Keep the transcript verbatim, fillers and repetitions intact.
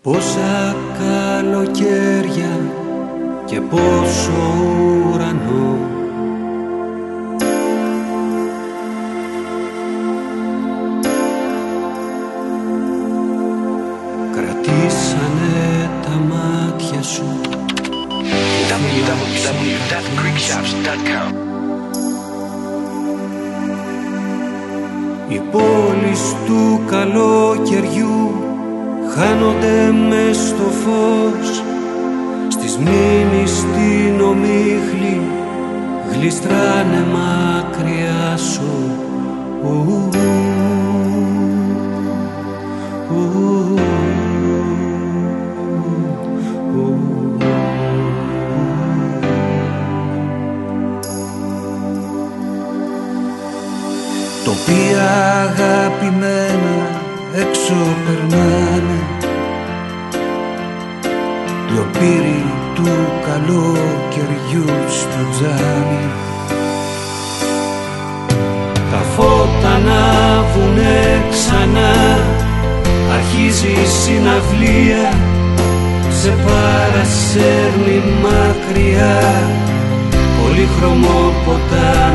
Πόσα καλοκαίρια και πόσο ουρανό, κρατήσανε τα μάτια σου. double-u double-u double-u dot greek shops dot com. Οι πόλεις του καλοκαιριού χάνονται μες στο φως, στις μνήμεις στην ομίχλη γλιστράνε μακριά σου. Ου, ου, ου, τοπία αγαπημένα έξω περνάνε, λιοπύρι του καλοκαιριού στο τζάμι. τα φώτα ανάβουνε ξανά, αρχίζει η συναυλία, σε παρασέρνει μακριά πολύχρωμο ποτάμι.